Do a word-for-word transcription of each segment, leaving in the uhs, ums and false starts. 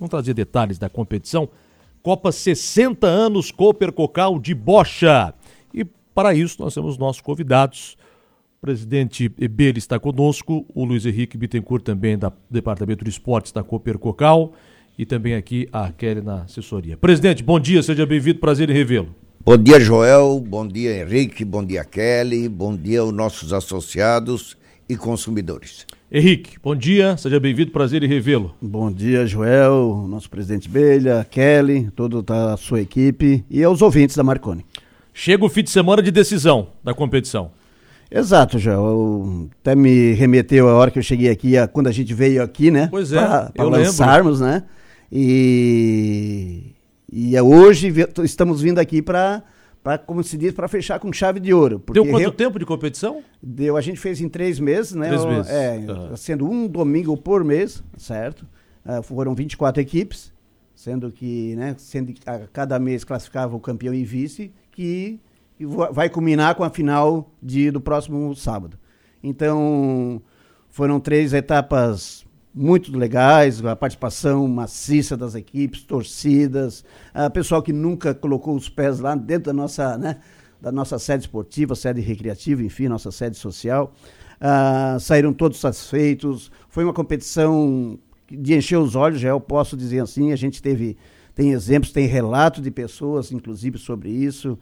Vamos trazer detalhes da competição. Copa sessenta anos Cooper Cocal de Bocha. E para isso nós temos nossos convidados. O presidente Ebele está conosco, o Luiz Henrique Bittencourt também da Departamento de Esportes da Cooper Cocal e também aqui a Kelly na assessoria. Presidente, bom dia, seja bem-vindo, prazer em revê-lo. Bom dia, Joel, bom dia, Henrique, bom dia, Kelly, bom dia aos nossos associados e consumidores. Henrique, bom dia, seja bem-vindo, prazer em revê-lo. Bom dia, Joel, nosso presidente Belha, Kelly, toda a sua equipe e aos ouvintes da Marconi. Chega o fim de semana de decisão da competição. Exato, Joel, até me remeteu a hora que eu cheguei aqui, a, quando a gente veio aqui, né? Pois é, pra, pra eu lançarmos, lembro. né? E, e hoje estamos vindo aqui para, como se diz, para fechar com chave de ouro. Deu quanto eu, tempo de competição? Deu, a gente fez em três meses, né? Três meses. É, uhum. Sendo um domingo por mês, certo? Uh, foram vinte e quatro equipes, sendo que, né, sendo que a cada mês classificava o campeão e vice, que vai culminar com a final de, do próximo sábado. Então, foram três etapas muito legais, a participação maciça das equipes, torcidas, a pessoal que nunca colocou os pés lá dentro da nossa, né, da nossa sede esportiva, sede recreativa, enfim, nossa sede social. Uh, saíram todos satisfeitos. Foi uma competição de encher os olhos, já eu posso dizer assim. A gente teve, tem exemplos, tem relatos de pessoas, inclusive, sobre isso.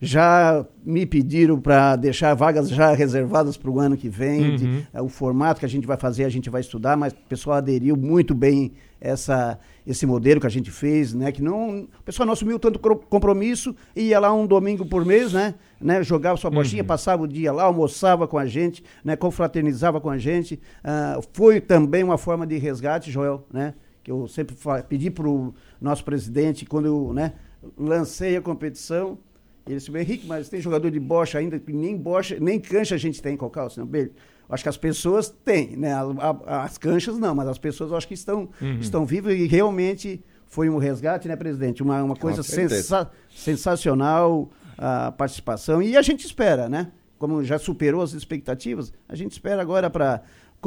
Já me pediram para deixar vagas já reservadas para o ano que vem. Uhum. De, é, o formato que a gente vai fazer, a gente vai estudar, mas o pessoal aderiu muito bem essa, esse modelo que a gente fez, né? Que não, o pessoal não assumiu tanto compromisso, ia lá um domingo por mês, né? né jogava sua bochinha, uhum. passava o dia lá, almoçava com a gente, né? Confraternizava com a gente. Uh, foi também uma forma de resgate, Joel, né? Que eu sempre pedi para o nosso presidente, quando eu, né, lancei a competição. Ele disse, Henrique, mas tem jogador de bocha ainda, nem bocha, nem cancha a gente tem em Cocal, senão, bem, acho que as pessoas têm, né? A, a, as canchas não, mas as pessoas eu acho que estão, uhum. estão vivas e realmente foi um resgate, né, presidente? Uma, uma coisa sensa, sensacional a participação e a gente espera, né? Como já superou as expectativas, a gente espera agora para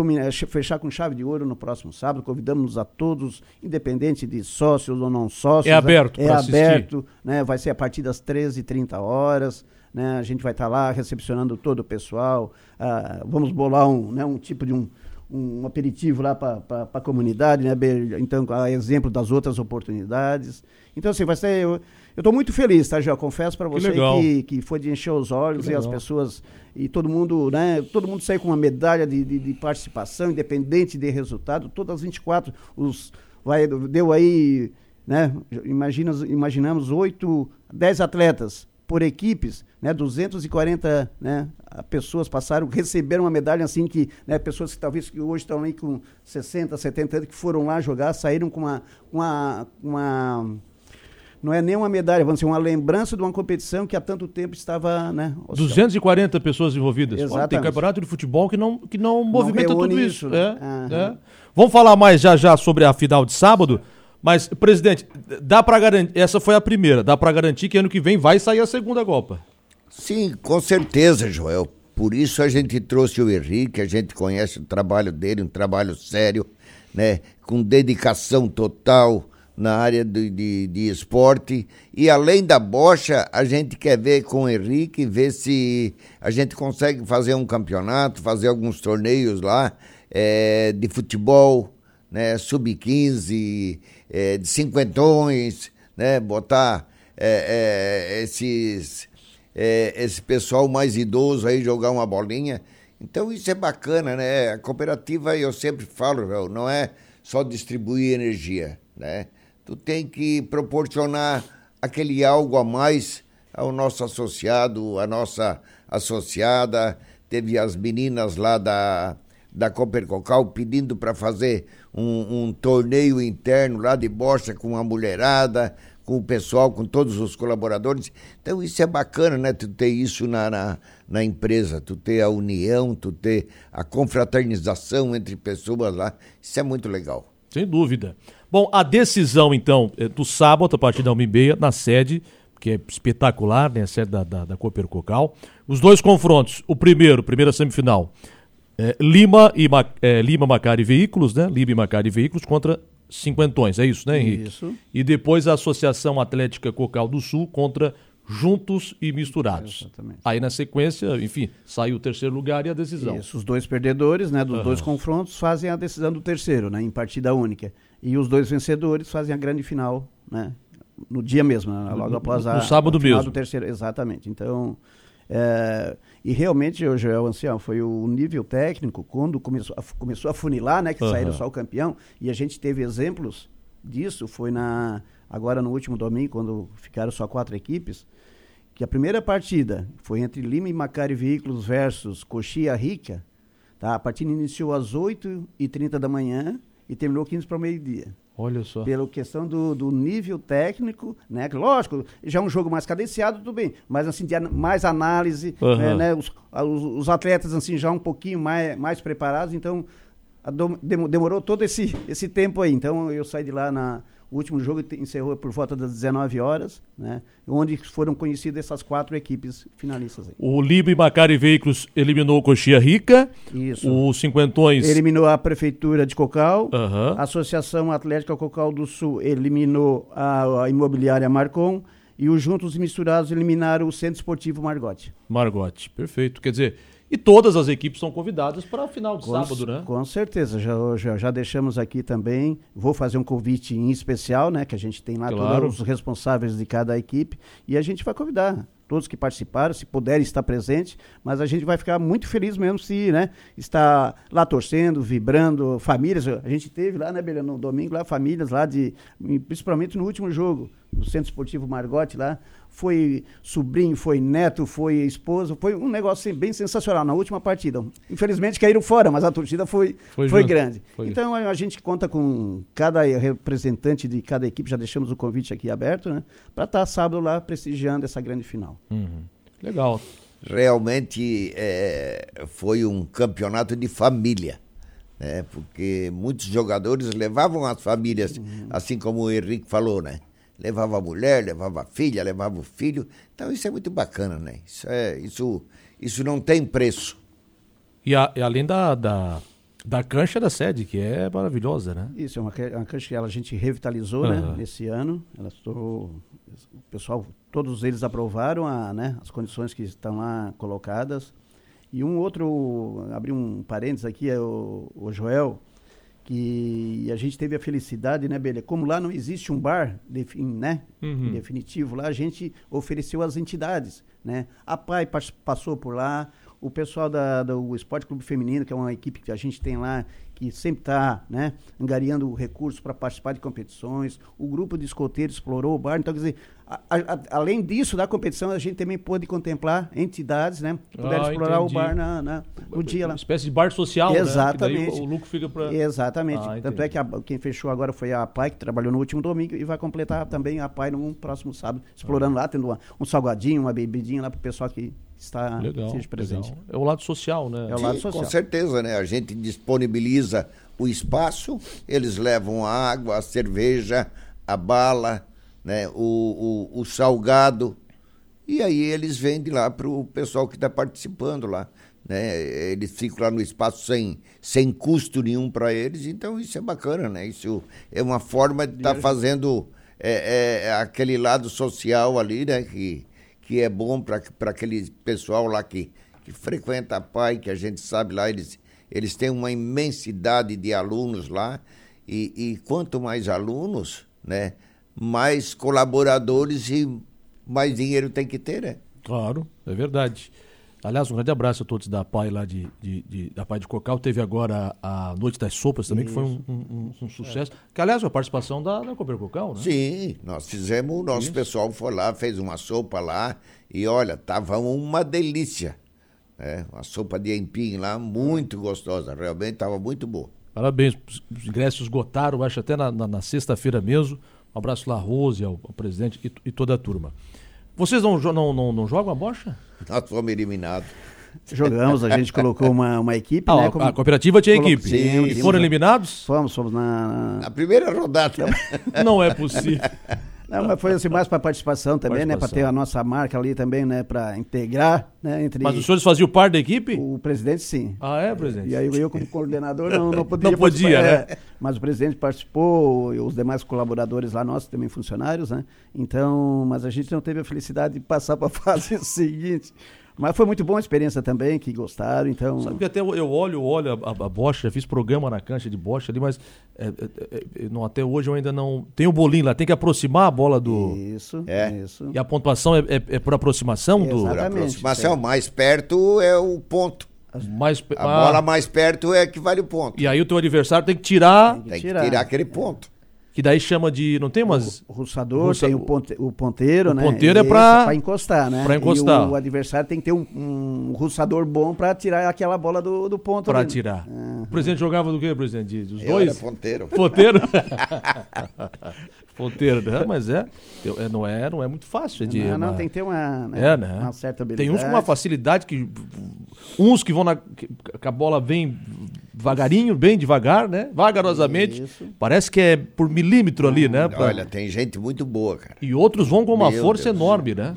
fechar com chave de ouro no próximo sábado. Convidamos a todos, independente de sócios ou não sócios. É aberto, É aberto, né? Vai ser a partir das treze e trinta horas, né? A gente vai estar lá recepcionando todo o pessoal. Ah, vamos bolar um, né, um tipo de um, um aperitivo lá para a comunidade, né? Então, a exemplo das outras oportunidades. Então, assim, vai ser... Eu estou muito feliz, tá, já confesso para você que, que, que foi de encher os olhos e as pessoas... E todo mundo, né? Todo mundo saiu com uma medalha de, de, de participação, independente de resultado. Todas as vinte e quatro, os, vai, deu aí, né? Imagina, imaginamos oito, dez atletas por equipes, né? duzentas e quarenta, né, pessoas passaram, receberam uma medalha assim que, né, pessoas que talvez que hoje estão aí com sessenta, setenta anos, que foram lá jogar, saíram com uma... uma, uma não é nem uma medalha, vamos dizer, uma lembrança de uma competição que há tanto tempo estava, né? duzentas e quarenta pessoas envolvidas. Exatamente. Tem campeonato de futebol que não, que não movimenta não tudo isso. isso. É, uhum. é. Vamos falar mais já já sobre a final de sábado, mas, presidente, dá para garantir, essa foi a primeira, dá para garantir que ano que vem vai sair a segunda Copa? Sim, com certeza, Joel. Por isso a gente trouxe o Henrique, a gente conhece o trabalho dele, um trabalho sério, né? Com dedicação total na área de, de, de esporte, e além da bocha, a gente quer ver com o Henrique, ver se a gente consegue fazer um campeonato, fazer alguns torneios lá, é, de futebol, né, sub quinze, é, de cinquentões, né, botar é, é, esses, é, esse pessoal mais idoso aí jogar uma bolinha. Então isso é bacana, né? A cooperativa, eu sempre falo, não é só distribuir energia, né? Tu tem que proporcionar aquele algo a mais ao nosso associado, a nossa associada. Teve as meninas lá da, da Cooper Cocal pedindo para fazer um, um torneio interno lá de bocha com a mulherada, com o pessoal, com todos os colaboradores. Então isso é bacana, né? Tu ter isso na, na, na empresa, tu ter a união, tu ter a confraternização entre pessoas lá. Isso é muito legal. Sem dúvida. Bom, a decisão, então, do sábado, a partir da uma e meia, na sede, que é espetacular, né? A sede da, da, da Cooper Cocal. Os dois confrontos, o primeiro, primeira semifinal, é, Lima e é, Lima Macari Veículos, né? Lima e Macari Veículos contra Cinquentões, é isso, né, Henrique? Isso. E depois a Associação Atlética Cocal do Sul contra Juntos e Misturados. Exatamente. Aí na sequência, enfim, sai o terceiro lugar e a decisão. Isso, os dois perdedores, né, dos Uhum. dois confrontos fazem a decisão do terceiro, né, em partida única. E os dois vencedores fazem a grande final, né, no dia mesmo, né, logo após a, no sábado a final mesmo. do terceiro, exatamente. Então, é, e realmente, o Joel Ancião, foi o nível técnico, quando começou a, começou a funilar, né, que Uhum. saíram só o campeão, e a gente teve exemplos disso, foi na, agora no último domingo, quando ficaram só quatro equipes, que a primeira partida foi entre Lima e Macari Veículos versus Coxia Rica, tá? A partida iniciou às oito e trinta da manhã e terminou quinze para o meio-dia. Olha só. Pela questão do, do nível técnico, né? Lógico, já é um jogo mais cadenciado, tudo bem, mas assim, de an- mais análise, Uhum. né, né? Os, os, os atletas assim, já um pouquinho mais, mais preparados, então a dom- demo- demorou todo esse, esse tempo aí. Então eu saí de lá na... O último jogo te- encerrou por volta das dezenove horas, né? Onde foram conhecidas essas quatro equipes finalistas aí. O Lima e Macari Veículos eliminou o Coxia Rica. Isso. Os Cinquentões... Eliminou a Prefeitura de Cocal. Aham. A Associação Atlética Cocal do Sul eliminou a, a Imobiliária Marcon. E os Juntos e Misturados eliminaram o Centro Esportivo Margote. Margote, perfeito. Quer dizer, e todas as equipes são convidadas para a final de Com, sábado, né? com certeza, já, já, já deixamos aqui também, vou fazer um convite em especial, né, que a gente tem lá Claro. todos os responsáveis de cada equipe, e a gente vai convidar todos que participaram, se puderem estar presentes, mas a gente vai ficar muito feliz mesmo se, né, estar lá torcendo, vibrando, famílias, a gente teve lá, né, Belha, no domingo, lá, famílias lá de, principalmente no último jogo, no Centro Esportivo Margote lá, foi sobrinho, foi neto, foi esposo, foi um negócio assim, bem sensacional na última partida. Infelizmente caíram fora, mas a torcida foi, Foi foi, junto. grande. Foi. Então a, a gente conta com cada representante de cada equipe, já deixamos o convite aqui aberto, né? Para estar sábado lá prestigiando essa grande final. Uhum. Legal. Realmente é, foi um campeonato de família, né? Porque muitos jogadores levavam as famílias, Uhum. assim como o Henrique falou, né? Levava a mulher, levava a filha, levava o filho. Então isso é muito bacana, né? Isso, é, isso, isso não tem preço. E, a- e além da, da, da cancha da sede, que é maravilhosa, né? Isso, é uma, ca- uma cancha que ela- a gente revitalizou, Aham. né, nesse ano. Ela estourou, o pessoal, todos eles aprovaram a, né, as condições que estão lá colocadas. E um outro, abri um parênteses aqui, é o, o Joel, que a gente teve a felicidade, né, Belha? Como lá não existe um bar, defi- né, Uhum. em definitivo, lá a gente ofereceu às entidades, né? A P A I pas- passou por lá, o pessoal da, do Esporte Clube Feminino, que é uma equipe que a gente tem lá, que sempre está, né, angariando recursos para participar de competições, o grupo de escoteiros explorou o bar, então, quer dizer, a- a- além disso, da competição, a gente também pôde contemplar entidades, né, que puderam Ah, explorar entendi. o bar na, na- no dia lá. Uma espécie de bar social, Exatamente. né? Que daí o, o lucro fica para... Exatamente. Ah, Tanto é que a- quem fechou agora foi a P A I, que trabalhou no último domingo, e vai completar também a P A I no próximo sábado, explorando lá, tendo uma- um salgadinho, uma bebidinha lá para o pessoal que está Legal, seja presente. legal. É o lado social, né? É o lado Sim, social. com certeza, né? A gente disponibiliza o espaço, eles levam a água, a cerveja, a bala, né? o, o, o salgado, e aí eles vendem lá para o pessoal que está participando lá. Né? Eles ficam lá no espaço sem, sem custo nenhum para eles, então isso é bacana, né? Isso é uma forma de estar tá fazendo é, é, aquele lado social ali, né? Que, que é bom para aquele pessoal lá que, que frequenta a P A I, que a gente sabe lá, eles, eles têm uma imensidade de alunos lá, e, e quanto mais alunos, né, mais colaboradores e mais dinheiro tem que ter, né? Claro, é verdade. Aliás, um grande abraço a todos da P A I lá de, de, de- da P A I de Cocal. Teve agora a Noite das Sopas também, que foi um, um- um- um sucesso. Que, aliás, foi a participação da, da Cooper Cocal, né? Sim, nós fizemos, o nosso Isso. pessoal foi lá, fez uma sopa lá, e olha, tava uma delícia. Né? Uma sopa de empim lá, muito gostosa, realmente estava muito boa. Parabéns. Os ingressos esgotaram, acho até na, na- na sexta-feira mesmo. Um abraço lá, Rose, ao, ao presidente e, e toda a turma. Vocês não, jo- não, não, não jogam a bocha? Nós fomos eliminados. Jogamos, a gente colocou uma, uma equipe, Ah, né? a, como- a cooperativa tinha colo- equipe. Sim, E sim, foram sim. eliminados? Fomos, fomos na... Na primeira rodada. Não é possível. Não, mas foi assim, mais para participação também, participação. né? Para ter a nossa marca ali também, né? Para integrar, né? Entre mas os senhores faziam parte da equipe? O presidente, sim. Ah, é, presidente? E aí eu, como coordenador, não, não podia. Não podia, né? É, mas o presidente participou, e os demais colaboradores lá, nossos também funcionários, né? Então, mas a gente não teve a felicidade de passar para a fase seguinte. Mas foi muito boa a experiência também, que gostaram, então... Sabe que até eu, eu olho, olho a, a Bocha, já fiz programa na cancha de Bocha ali, mas é, é, é, não, até hoje eu ainda não... Tem o bolinho lá, tem que aproximar a bola do... Isso, é. isso. E a pontuação é, é, é por aproximação Exatamente, do... Por aproximação, sim. Mais perto é o ponto. Mais, a ah, bola mais perto é que vale o ponto. E aí o teu adversário tem que tirar... Tem que, tem que tirar aquele ponto. Que daí chama de... Não tem umas... O russador, Russa... tem o, ponte, o ponteiro, o né? O ponteiro é pra... pra encostar, né? Pra encostar. E o adversário tem que ter um, um russador bom pra tirar aquela bola do, do ponto. Pra ali. tirar. Uhum. O presidente jogava do quê, presidente? Dos Eu dois? era ponteiro. Ponteiro? Ponteiro, né? Mas é, é, não é, não é muito fácil. É de, não, não, uma... tem que ter uma, né, é, né? uma certa habilidade. Tem uns com uma facilidade que... Uns que vão na... que a bola vem devagarinho, bem devagar, né? Vagarosamente. Isso. Parece que é por milímetro ali, né? Pra... Olha, tem gente muito boa, cara. E outros vão com uma Meu força Deus enorme, né?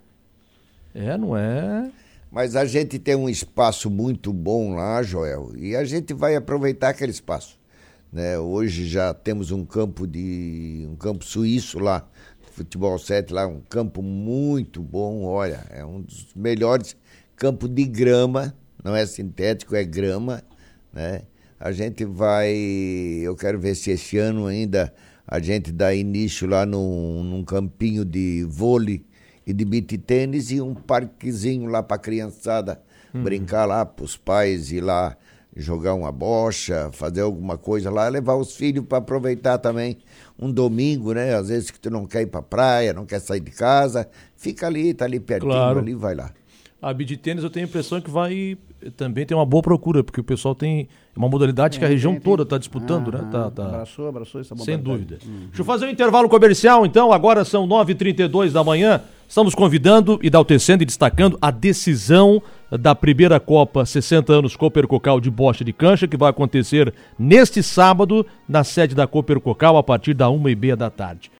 É, não é... Mas a gente tem um espaço muito bom lá, Joel, e a gente vai aproveitar aquele espaço. Né? Hoje já temos um campo de um campo suíço lá, futebol sete lá, um campo muito bom, olha, é um dos melhores campos de grama, não é sintético, é grama, né? A gente vai, eu quero ver se esse ano ainda a gente dá início lá num, num campinho de vôlei e de beach tênis e um parquezinho lá para a criançada uhum. brincar lá, para os pais ir lá jogar uma bocha, fazer alguma coisa lá, levar os filhos para aproveitar também um domingo, né? Às vezes que tu não quer ir para praia, não quer sair de casa, fica ali, tá ali pertinho, claro. Ali, vai lá. A beach tênis eu tenho a impressão que vai também tem uma boa procura, porque o pessoal tem uma modalidade é, que a região tem, toda está disputando, ah, né? Tá, tá... Abraçou, abraçou essa modalidade. Sem dúvida. Uhum. Deixa eu fazer um intervalo comercial, então. Agora são nove e trinta e dois da manhã. Estamos convidando e enaltecendo e destacando a decisão da primeira Copa sessenta anos Cooper Cocal de Bocha de Cancha, que vai acontecer neste sábado na sede da Cooper Cocal a partir da uma e meia da tarde.